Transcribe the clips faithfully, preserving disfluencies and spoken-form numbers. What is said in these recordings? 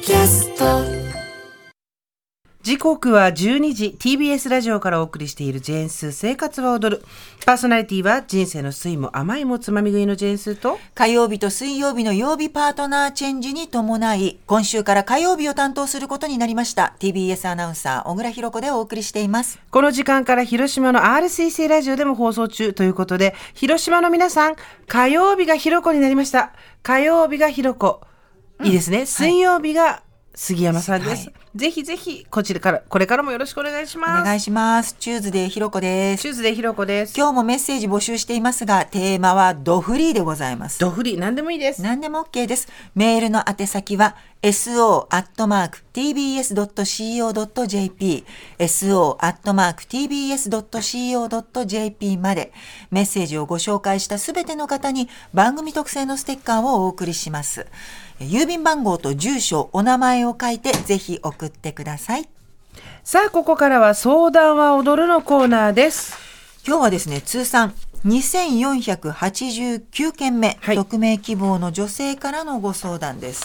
キャスト。 時刻はじゅうにじ、 ティービーエス ラジオからお送りしているジェーンスー生活は踊る。パーソナリティは人生の酸いも甘いもつまみ食いのジェーンスーと、 火曜日と水曜日の曜日パートナーチェンジに伴い、今週から火曜日を担当することになりました ティービーエス アナウンサー小倉弘子でお送りしています。 この時間から広島の アールシーシー ラジオでも放送中ということで、広島の皆さん、火曜日が弘子になりました。火曜日が弘子、いいですね、うん、水曜日が杉山さんです、はい、ぜひぜひこちらからこれからもよろしくお願いします。 お願いします。チューズデーひろこです。 チューズデーひろこです。 今日もメッセージ募集していますが、テーマはドフリーでございます。 ドフリー、何でもいいです。 何でも OK です。メールの宛先は エスオー アットマーク ティービーエス ドット シーオー ドット ジェーピー エスオー アットマーク ティービーエス ドット シーオー ドット ジェーピー までメッセージをご紹介したすべての方に番組特製のステッカーをお送りします。郵便番号と住所、お名前を書いてぜひ送ってください。 さあ、ここからは相談は踊るのコーナーです。 今日はですね、通算にせんよんひゃくはちじゅうきゅうけんめ、はい、匿名希望の女性からのご相談です。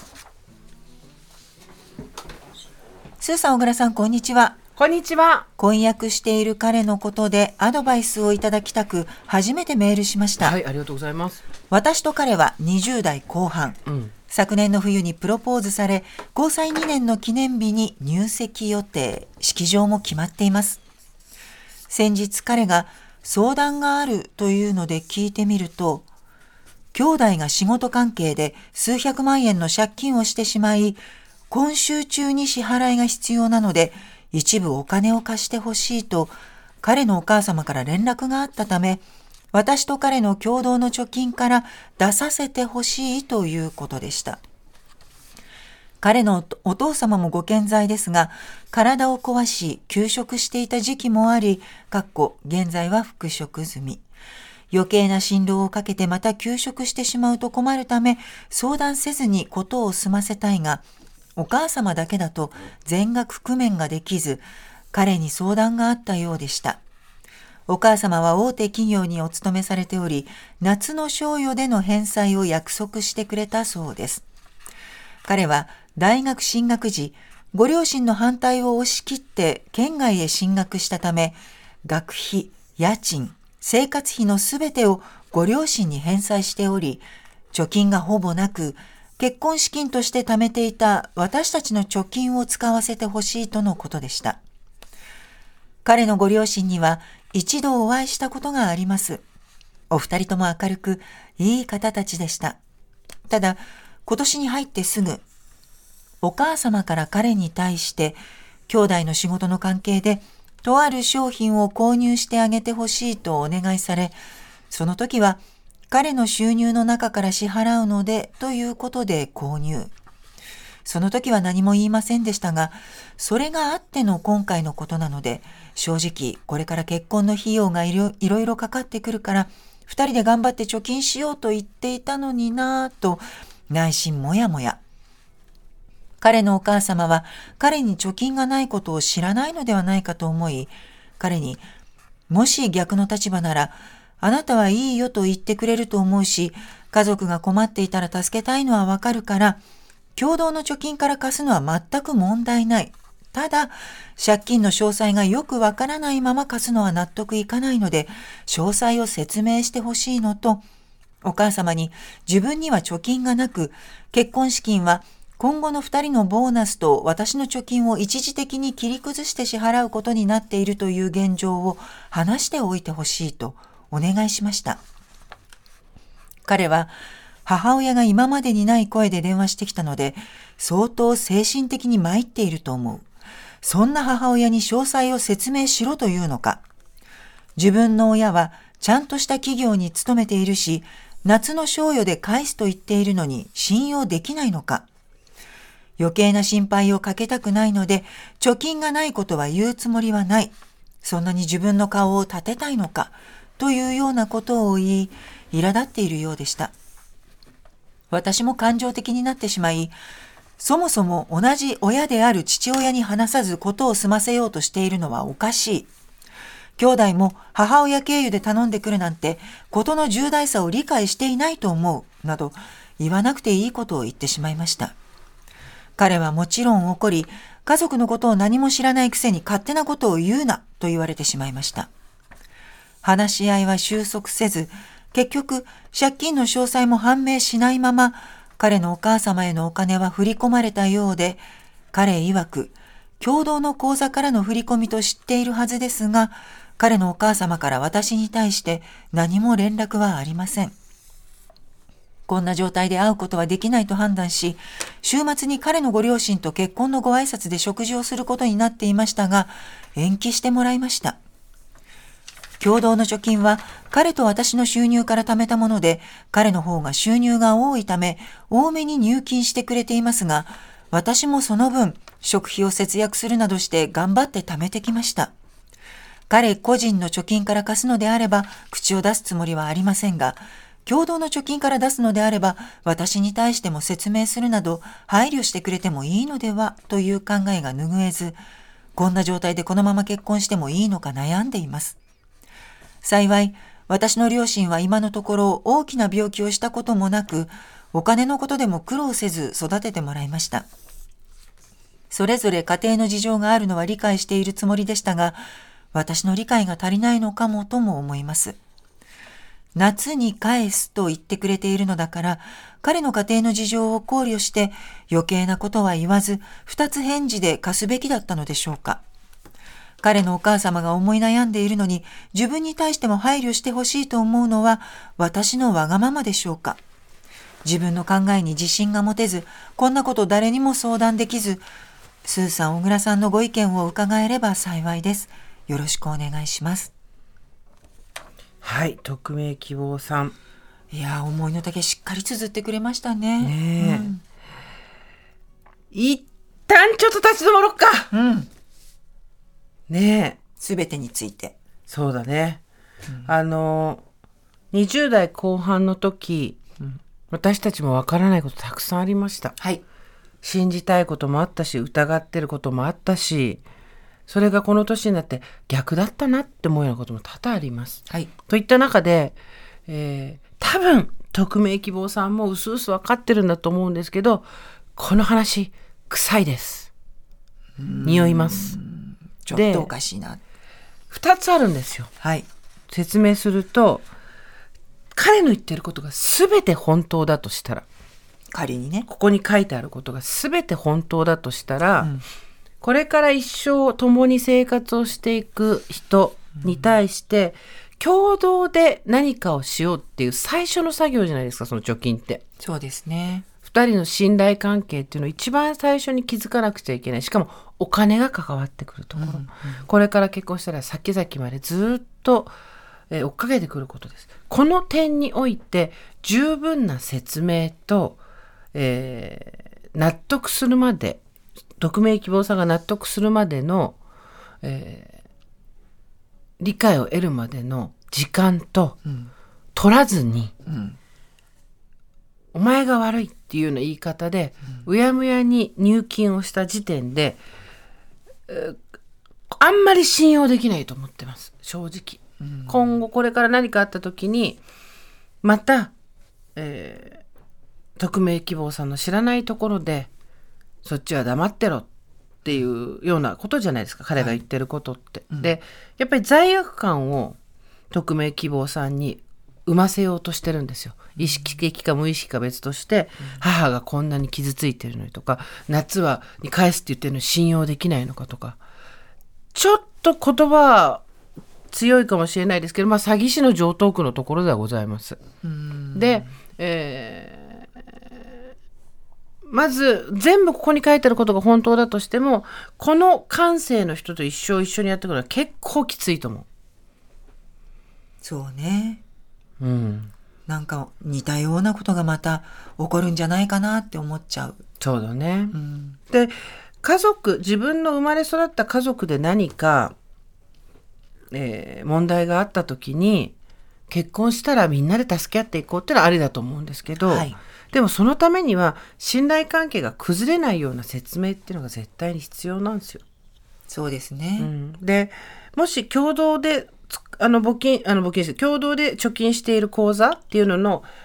スーさん、小倉さん、こんにちは。 こんにちは。 婚約している彼のことでアドバイスをいただきたく初めてメールしました。 はい、ありがとうございます。 私と彼はにじゅうだいこう半、うん、昨年の冬にプロポーズされ、交際にねんの記念日に入籍予定、式場も決まっています。先日彼が相談があるというので聞いてみると、兄弟が仕事関係で数百万円の借金をしてしまい、今週中に支払いが必要なので一部お金を貸してほしいと彼のお母様から連絡があったため、私と彼の共同の貯金から出させてほしいということでした。彼のお父様もご健在ですが、体を壊し休職していた時期もあり、かっこ現在は復職済み。余計な辛労をかけてまた休職してしまうと困るため、相談せずにことを済ませたいが、お母様だけだと全額工面ができず、彼に相談があったようでした。お母様は大手企業にお勤めされており、夏の賞与での返済を約束してくれたそうです。彼は大学進学時、ご両親の反対を押し切って県外へ進学したため、学費、家賃、生活費のすべてをご両親に返済しており、貯金がほぼなく、結婚資金として貯めていた私たちの貯金を使わせてほしいとのことでした。彼のご両親には一度お会いしたことがあります。お二人とも明るくいい方たちでした。ただ、今年に入ってすぐ、お母様から彼に対して兄弟の仕事の関係でとある商品を購入してあげてほしいとお願いされ、その時は彼の収入の中から支払うのでということで購入。その時は何も言いませんでしたが、それがあっての今回のことなので、正直これから結婚の費用がいろいろいろかかってくるから、二人で頑張って貯金しようと言っていたのになぁと内心もやもや。彼のお母様は彼に貯金がないことを知らないのではないかと思い、彼にもし逆の立場ならあなたはいいよと言ってくれると思うし、家族が困っていたら助けたいのはわかるから、共同の貯金から貸すのは全く問題ない。ただ、借金の詳細がよくわからないまま貸すのは納得いかないので、詳細を説明してほしいのと、お母様に自分には貯金がなく、結婚資金は今後の二人のボーナスと私の貯金を一時的に切り崩して支払うことになっているという現状を話しておいてほしいとお願いしました。彼は母親が今までにない声で電話してきたので、相当精神的に参っていると思う。そんな母親に詳細を説明しろというのか。自分の親はちゃんとした企業に勤めているし、夏の賞与で返すと言っているのに信用できないのか。余計な心配をかけたくないので、貯金がないことは言うつもりはない。そんなに自分の顔を立てたいのか。というようなことを言い、苛立っているようでした。私も感情的になってしまい、そもそも同じ親である父親に話さずことを済ませようとしているのはおかしい。兄弟も母親経由で頼んでくるなんて、ことの重大さを理解していないと思う、など言わなくていいことを言ってしまいました。 彼はもちろん怒り、家族のことを何も知らないくせに勝手なことを言うなと言われてしまいました。話し合いは収束せず、結局借金の詳細も判明しないまま、彼のお母様へのお金は振り込まれたようで、彼曰く共同の口座からの振り込みと知っているはずですが、彼のお母様から私に対して何も連絡はありません。こんな状態で会うことはできないと判断し、週末に彼のご両親と結婚のご挨拶で食事をすることになっていましたが、延期してもらいました。共同の貯金は彼と私の収入から貯めたもので、彼の方が収入が多いため多めに入金してくれていますが、私もその分食費を節約するなどして頑張って貯めてきました。彼個人の貯金から貸すのであれば口を出すつもりはありませんが、共同の貯金から出すのであれば私に対しても説明するなど配慮してくれてもいいのではという考えが拭えず、こんな状態でこのまま結婚してもいいのか悩んでいます。幸い、私の両親は今のところ大きな病気をしたこともなく、お金のことでも苦労せず育ててもらいました。それぞれ家庭の事情があるのは理解しているつもりでしたが、私の理解が足りないのかもとも思います。夏に返すと言ってくれているのだから、彼の家庭の事情を考慮して余計なことは言わず、二つ返事で貸すべきだったのでしょうか。彼のお母様が思い悩んでいるのに、自分に対しても配慮してほしいと思うのは私のわがままでしょうか。自分の考えに自信が持てず、こんなこと誰にも相談できず、スーさん、小倉さんのご意見を伺えれば幸いです。よろしくお願いします。 はい、匿名希望さん。 いや、思いの丈しっかり綴ってくれましたね。 ねえ、 うん、 一旦ちょっと立ち止まろっか。 うん。 ねえ、 すべてについて。 そうだね。うん、あのにじゅう代後半の時、うん、私たちもわからないことたくさんありました。 はい。 信じたいこともあったし、疑ってることもあったし、それがこの年になって逆だったなって思うようなことも多々あります。 はい。 といった中で、えー、多分匿名希望さんもうすうす分かってるんだと思うんですけど、この話臭いです。匂います。 ちょっとおかしいな。 ふたつあるんですよ。 はい。 説明すると、彼の言ってることが全て本当だとしたら、 仮にね、 ここに書いてあることが全て本当だとしたら、うん、これから一生共に生活をしていく人に対して共同で何かをしようっていう最初の作業じゃないですか、その貯金って。 そうですね。 ふたりの信頼関係っていうのを一番最初に気づかなくちゃいけない。しかもお金が関わってくるところ、うんうん、これから結婚したら先々までずっと、えー、追っかけてくることです。この点において十分な説明と、えー、納得するまで、匿名希望さんが納得するまでの、えー、理解を得るまでの時間と、うん、取らずに、うん、お前が悪いっていうような言い方で、うん、うやむやに入金をした時点で、えー、あんまり信用できないと思ってます、正直。うん、今後これから何かあった時にまた、えー、匿名希望さんの知らないところでそっちは黙ってろっていうようなことじゃないですか、彼が言ってることって、はい、でやっぱり罪悪感を匿名希望さんに生ませようとしてるんですよ。意識的か無意識か別として、うん、母がこんなに傷ついてるのにとか、夏はに返すって言ってるのに信用できないのかとか、ちょっと言葉は強いかもしれないですけど、まあ、詐欺師の常套句のところではございます。で、えー、まず全部ここに書いてあることが本当だとしても、この感性の人と一生一緒にやってくるのは結構きついと思う。 そうね、 うん、 なんか似たようなことがまた起こるんじゃないかなって思っちゃう。 そうだね、うん、で家族、自分の生まれ育った家族で何かえー、問題があった時に結婚したらみんなで助け合っていこうっていうのはありだと思うんですけど、はい、でもそのためには信頼関係が崩れないような説明っていうのが絶対に必要なんですよ。 そうですね、 うん、でもし共同であの募金あの募金して共同で貯金している口座っていうのの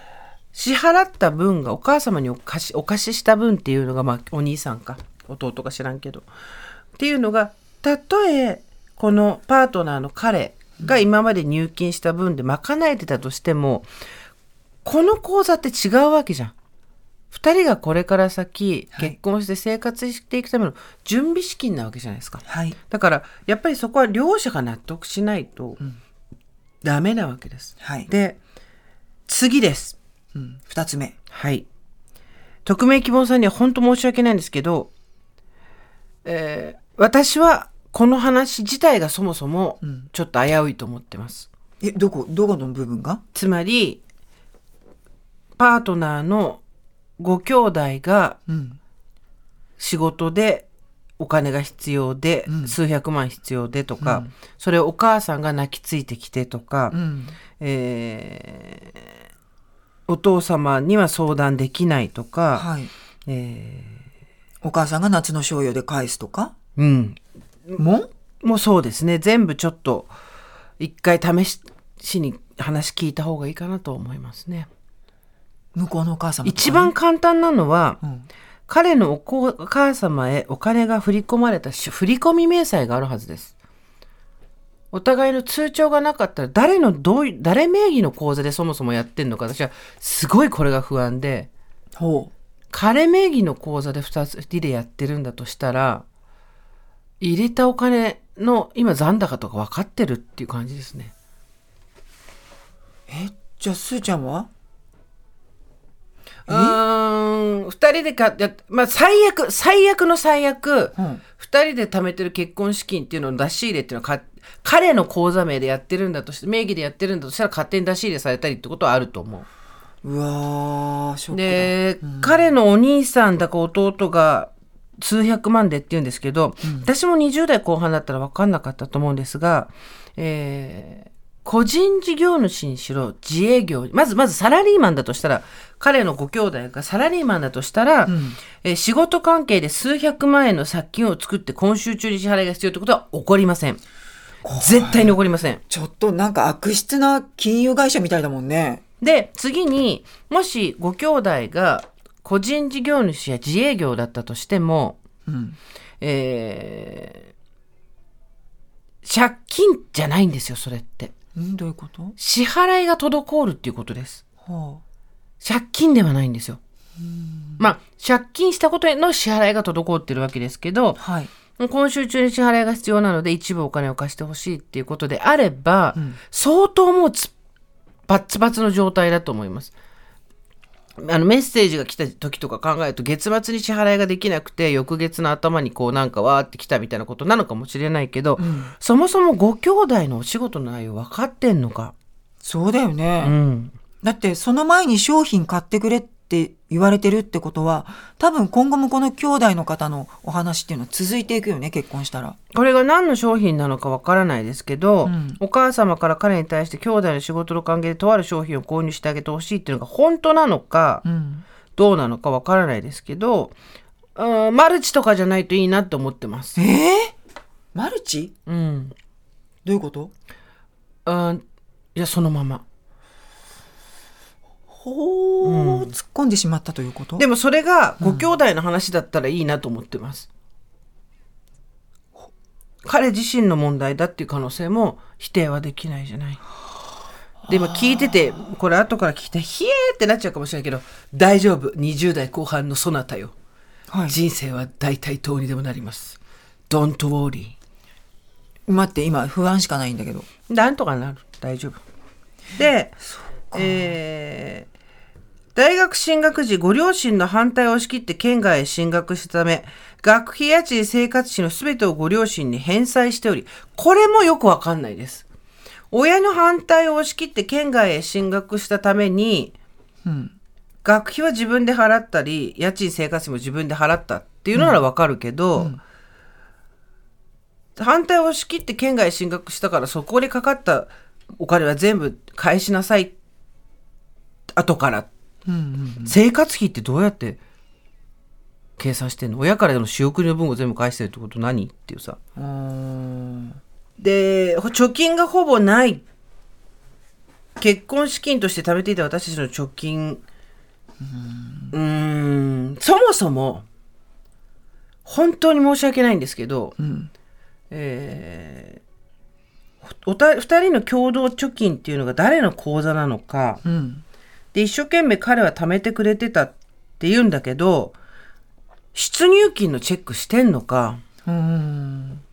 支払った分がお母様にお貸しお貸しした分っていうのが、まあ、お兄さんか弟か知らんけどっていうのが、たとえこのパートナーの彼が今まで入金した分で賄えてたとしても、この口座って違うわけじゃん。二人がこれから先結婚して生活していくための準備資金なわけじゃないですか、 はい、 だからやっぱりそこは両者が納得しないとダメなわけです、 はい、 で次です、 うん、ふたつめ、 はい、匿名希望さんには本当申し訳ないんですけど、えー、私はこの話自体がそもそもちょっと危ういと思ってます、 うん、えどこどこの部分が？ つまりパートナーのご兄弟が仕事でお金が必要で、うん、数百万必要でとか、うん、それをお母さんが泣きついてきてとか、うん、えー、お父様には相談できないとか、はい、えー、お母さんが夏の賞与で返すとか、 うん、 ももうそうですね、全部ちょっと一回試しに話聞いた方がいいかなと思いますね。 向こうのお母様とかね、 一番簡単なのは、うん、彼の お, お母様へお金が振り込まれた振込明細があるはずです。お互いの通帳がなかったら誰のどういう誰名義の口座でそもそもやってんのか、私はすごいこれが不安で、 ほう、 彼名義の口座でふたつでやってるんだとしたら、入れたお金の今残高とか分かってるっていう感じですね。 え、じゃあすーちゃんはうーん、二人でかや、まあ、最悪最悪の最悪、うん、二人で貯めてる結婚資金っていうのを出し入れっていうのはか彼の口座名でやってるんだとして名義でやってるんだとしたら勝手に出し入れされたりってことはあると思う。 うわー、ショックだ。 で、 うん、 彼のお兄さんだか弟が数百万でって言うんですけど、うん、私もにじゅう代後半だったら分かんなかったと思うんですが、えー個人事業主にしろ自営業、まずまずサラリーマンだとしたら、彼のご兄弟がサラリーマンだとしたら、うん、え仕事関係で数百万円の借金を作って今週中に支払いが必要ということは起こりません。絶対に起こりません。 ちょっとなんか悪質な金融会社みたいだもんね。 で、次にもしご兄弟が個人事業主や自営業だったとしても、うん、えー、借金じゃないんですよ、それって。 んどういうこと？ 支払いが滞るっていうことです、はあ、借金ではないんですよ。まあ借金したことへの支払いが滞ってるわけですけど、はい、今週中に支払いが必要なので一部お金を貸してほしいっていうことであれば、うん、相当もうつバッツバツの状態だと思います。あのメッセージが来た時とか考えると月末に支払いができなくて翌月の頭にこうなんかわーって来たみたいなことなのかもしれないけど、うん、そもそもご兄弟のお仕事の内容分かってんのか。 そうだよね、 うん、 だってその前に商品買ってくれって言われてるってことは多分今後もこの兄弟の方のお話っていうのは続いていくよね、結婚したら。 これが何の商品なのかわからないですけど、うん、お母様から彼に対して兄弟の仕事の関係でとある商品を購入してあげてほしいっていうのが本当なのか、うん、どうなのかわからないですけど、うん、マルチとかじゃないといいなって思ってます。 えー、マルチ？ うん。 どういうこと？ うん、いやそのままほー、うん、突っ込んでしまったということ？ でもそれがご兄弟の話だったらいいなと思ってます、うん、彼自身の問題だっていう可能性も否定はできないじゃない。でも聞いててこれ後から聞いてヒエーってなっちゃうかもしれないけど、大丈夫、にじゅう代後半のそなたよ、はい、人生は大体どうにでもなります。 Don't worry。 待って、今不安しかないんだけど。 なんとかなる、大丈夫で、えー大学進学時、ご両親の反対を押し切って県外へ進学したため、学費家賃生活費のすべてをご両親に返済しており、これもよくわかんないです。親の反対を押し切って県外へ進学したために、うん、学費は自分で払ったり、家賃生活費も自分で払ったっていうのならわかるけど、うんうん、反対を押し切って県外へ進学したからそこでかかったお金は全部返しなさい、後から。うんうんうん、生活費ってどうやって計算してんの？親からの仕送りの分を全部返してるってこと何っていうさ。うーんで、貯金がほぼない、結婚資金として貯めていた私たちの貯金うーんそもそも本当に申し訳ないんですけど、 うんえー、おたふたりの共同貯金っていうのが誰の口座なのか、 うん、 で一生懸命彼は貯めてくれてたって言うんだけど、出入金のチェックしてんのか、 うーん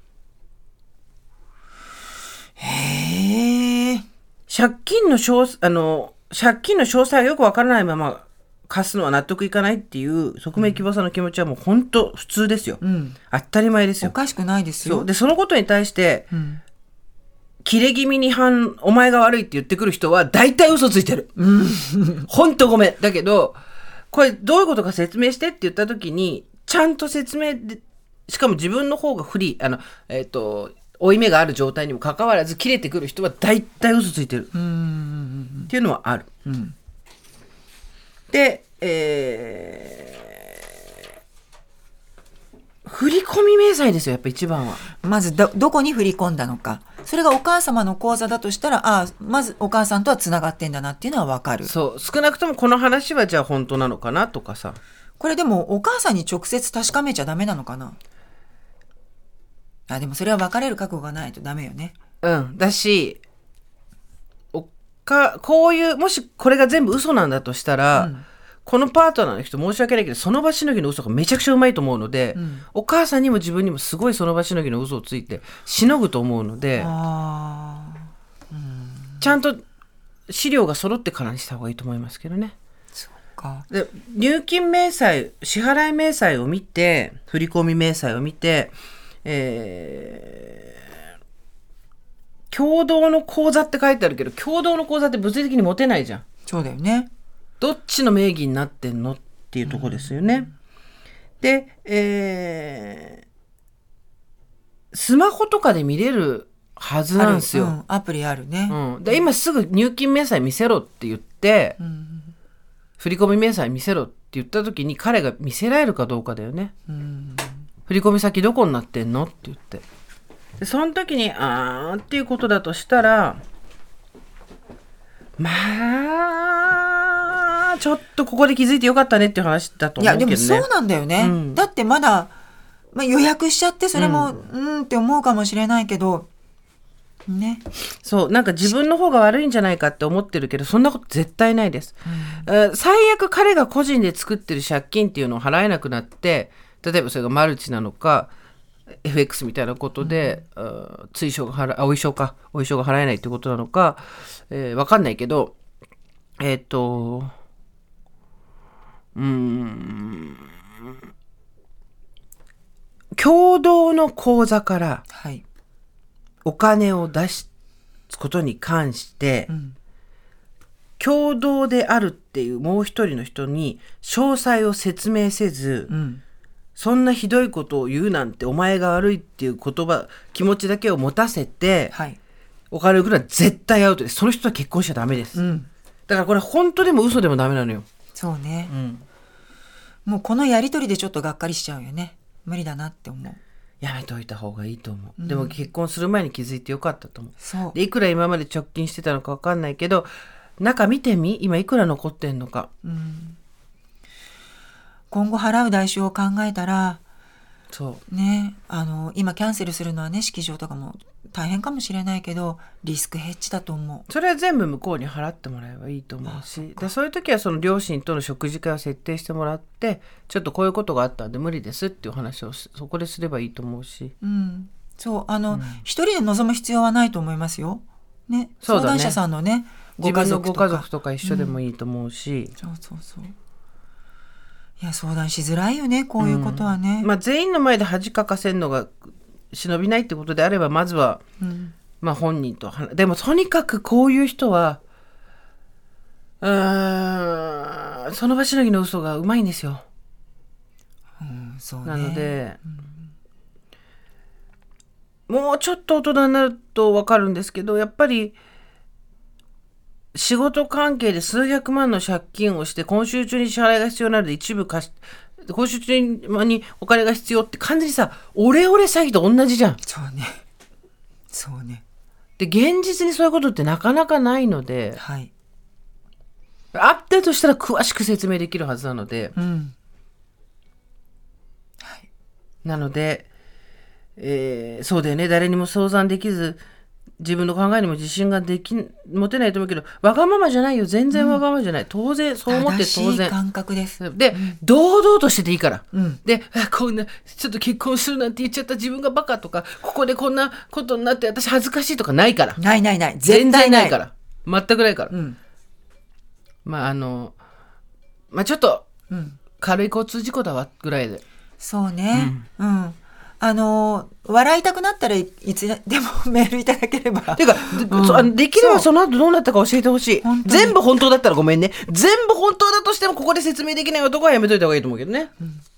へえ。 借金の詳あの借金の詳細がよくわからないまま貸すのは納得いかないっていう側面希望さんの気持ちはもう本当普通ですよ、 うん、 当たり前ですよ。 おかしくないですよ。 そうでそのことに対して、 うん、 切れ気味に反お前が悪いって言ってくる人は大体嘘ついてる。本当ごめん。だけどこれどういうことか説明してって言った時にちゃんと説明で、しかも自分の方が不利あのえっ、ー、と負い目がある状態にもかかわらず切れてくる人は大体嘘ついてるっていうのはある。 うん、 で、えー、振り込み明細ですよ、やっぱ一番は。 まず ど, どこに振り込んだのか、それがお母様の口座だとしたら、ああまずお母さんとはつながってんだなっていうのは分かる。 そう少なくともこの話はじゃあ本当なのかなとかさ。 これでもお母さんに直接確かめちゃダメなのかな。あでもそれは別れる覚悟がないとダメよね。 うんだしおかこういうもしこれが全部嘘なんだとしたら、うん、このパートナーの人申し訳ないけどその場しのぎの嘘がめちゃくちゃうまいと思うので、うん、お母さんにも自分にもすごいその場しのぎの嘘をついてしのぐと思うので、 あ、うん、 ちゃんと資料が揃ってからにした方がいいと思いますけどね。 そうか。で入金明細支払い明細を見て振込明細を見て、えー、共同の口座って書いてあるけど共同の口座って物理的に持てないじゃん。 そうだよね。 どっちの名義になってんのっていうところですよね、うん、で、えー、スマホとかで見れるはずなんですよ、 うん、アプリあるね、 うん、で今すぐ入金明細見せろって言って、うん、振込明細見せろって言った時に彼が見せられるかどうかだよね、うん、振込先どこになってんのって言ってでその時にあーっていうことだとしたらまあちょっとここで気づいてよかったねっていう話だと思うけどね。いやでもそうなんだよね、うん、だってまだ、まあ、予約しちゃってそれも、うん、うんって思うかもしれないけどね、 そうなんか自分の方が悪いんじゃないかって思ってるけどそんなこと絶対ないです、うん、最悪彼が個人で作ってる借金っていうのを払えなくなって例えばそれがマルチなのか エフエックス みたいなことで、うん、追償が払あお衣装かお衣装が払えないってことなのか、えー、分かんないけどえっ、ー、とうーん共同の口座からお金を出すことに関して、はいうん、共同であるっていうもう一人の人に詳細を説明せず、うん、そんなひどいことを言うなんてお前が悪いっていう言葉気持ちだけを持たせて、はい、お金を送るのは絶対アウトです。その人とは結婚しちゃダメです、うん、だからこれ本当でも嘘でもダメなのよ。 そうね、うん、もうこのやり取りでちょっとがっかりしちゃうよね。無理だなって思う。 やめといた方がいいと思う、うん、でも結婚する前に気づいてよかったと思う。そうでいくら今まで直近してたのか分かんないけど中見てみ今いくら残ってんのか、うん、 今後払う代償を考えたらそうねあの今キャンセルするのはね式場とかも大変かもしれないけどリスクヘッジだと思う。 それは全部向こうに払ってもらえばいいと思うしでそういう時はその両親との食事会を設定してもらってちょっとこういうことがあったんで無理ですっていう話をそこですればいいと思うし、 うん、そうあの、うん、一人で臨む必要はないと思いますよ、ね、相談者さんのねご家族とか自分のご家族とか一緒でもいいと思うし、うん、 そうそうそういや相談しづらいよねこういうことはね、 うんまあ、全員の前で恥かかせるのが忍びないってことであればまずは、うんまあ、本人と話でもとにかくこういう人はうーんその場しのぎの嘘がうまいんですよ、 うんそうね、 なので、うん、もうちょっと大人になると分かるんですけどやっぱり仕事関係で数百万の借金をして今週中に支払いが必要なので一部貸し今週中にお金が必要って完全にさオレオレ詐欺と同じじゃん。 そうねそうねで現実にそういうことってなかなかないので、 はい、 あったとしたら詳しく説明できるはずなので、 うんなので、えーそうだよね、誰にも相談できず自分の考えにも自信ができ持てないと思うけど、わがままじゃないよ、全然わがままじゃない、当然そう思って当正しい然感覚です。 で、堂々としてていいから、 うんであこんなちょっと結婚するなんて言っちゃった自分がバカとか、ここでこんなことになって私恥ずかしいとかないから、 ないないない、 全絶対ないい然なから、全くないから、 うんまああのまあちょっとうん、 軽い交通事故だわぐらいで、 そうね、うんあの笑いたくなったらいつでもメールいただければ。 てか、 うんそあのできればそうその後どうなったか教えてほしい。 本当に全部本当だったらごめんね。全部本当だとしてもここで説明できない男はやめといた方がいいと思うけどね。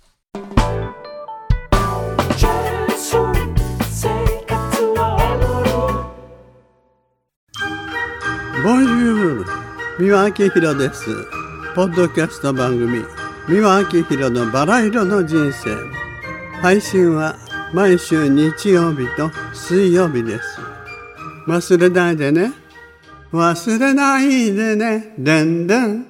ボンジュール、三輪明宏です。ポッドキャスト番組三輪明宏のバラ色の人生、配信は毎週日曜日と水曜日です。忘れないでね、忘れないでね、でんでん。